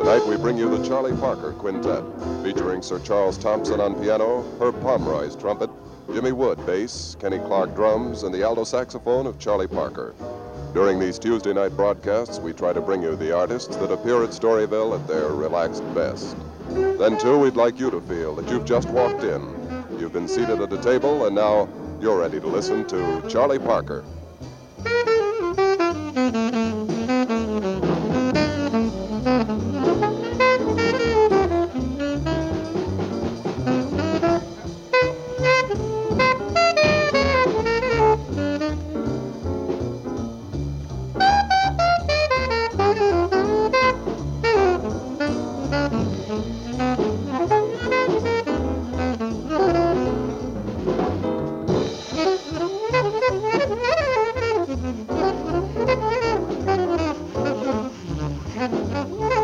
Tonight we bring you the Charlie Parker Quintet, featuring Sir Charles Thompson on piano, Herb Pomeroy's trumpet, Jimmy Wood bass, Kenny Clark drums, and the alto saxophone of Charlie Parker. During these Tuesday night broadcasts, we try to bring you the artists that appear at Storyville at their relaxed best. Then, too, we'd like you to feel that you've just walked in. You've been seated at a table, and now you're ready to listen to Charlie Parker. Thank you.